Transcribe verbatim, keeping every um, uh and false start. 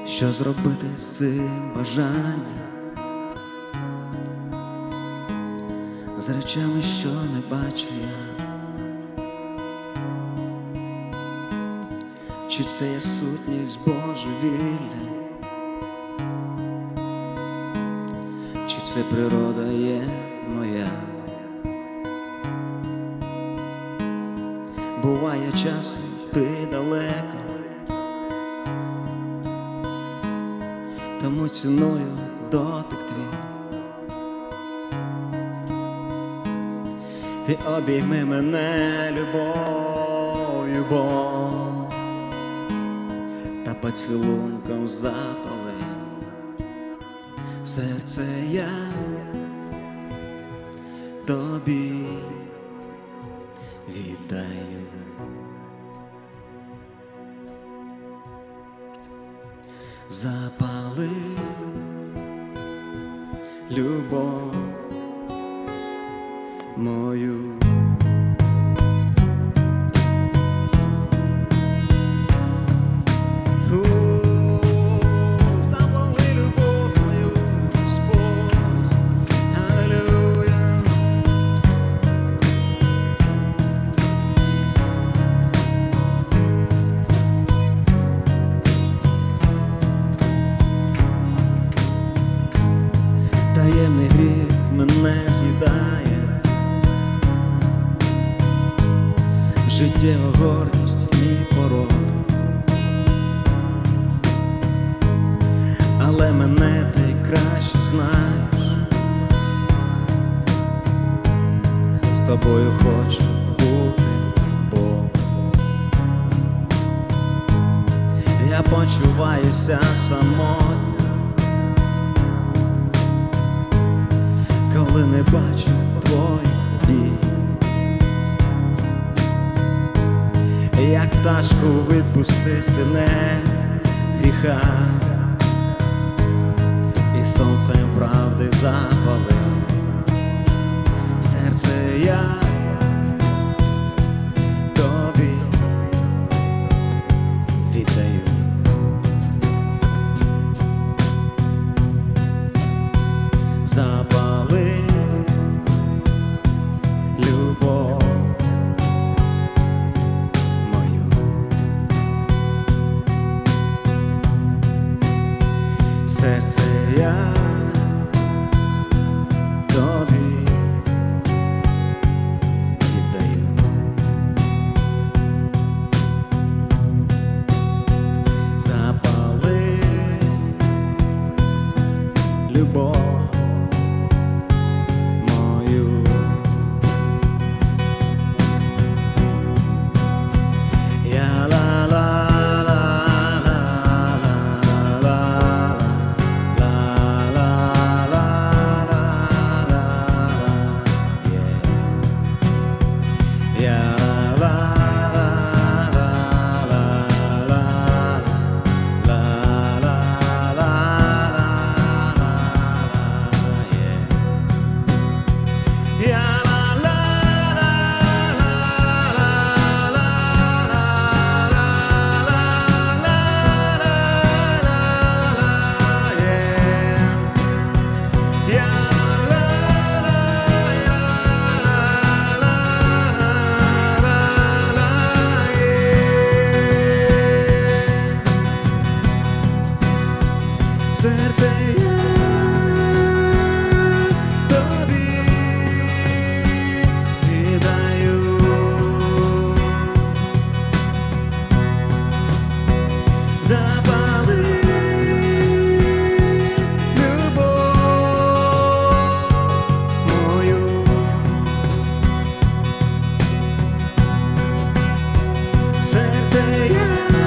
Що зробити з цим бажанням, з речами, що не бачу я? Чи це є сутність божевілля, чи це природа є моя? Буває часом ти далеко, тому ціную дотик твій. Ти обійми мене любов'ю, Бог, та поцілунком запали серце я тобі віддаю. Запали любов мою. Таємний гріх мене з'їдає, життєва гордість мій порок, але мене ти краще знаєш, з тобою хочу бути, Бог. Я почуваюся самотньо, коли не бачу твоїх дій. Як пташку відпусти з тенет гріха, і сонцем правди запали серце я тобі віддаю. Запали любов мою. Серце я тобі віддаю. Запали любов. Серце я тобі віддаю. Запали любов мою. Серце я